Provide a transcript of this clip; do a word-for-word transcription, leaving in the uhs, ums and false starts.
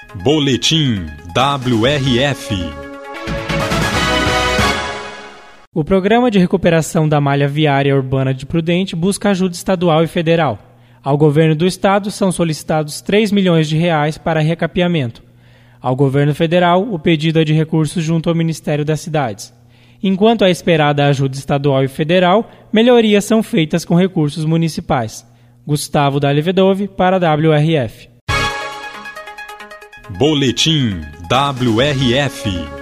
Boletim W R F. O Programa de Recuperação da Malha Viária Urbana de Prudente busca ajuda estadual e federal. Ao governo do estado são solicitados três milhões de reais para recapeamento. Ao governo federal, o pedido é de recursos junto ao Ministério das Cidades. Enquanto é esperada a ajuda estadual e federal, melhorias são feitas com recursos municipais. Gustavo Dali Vedove para a W R F. Boletim W R F.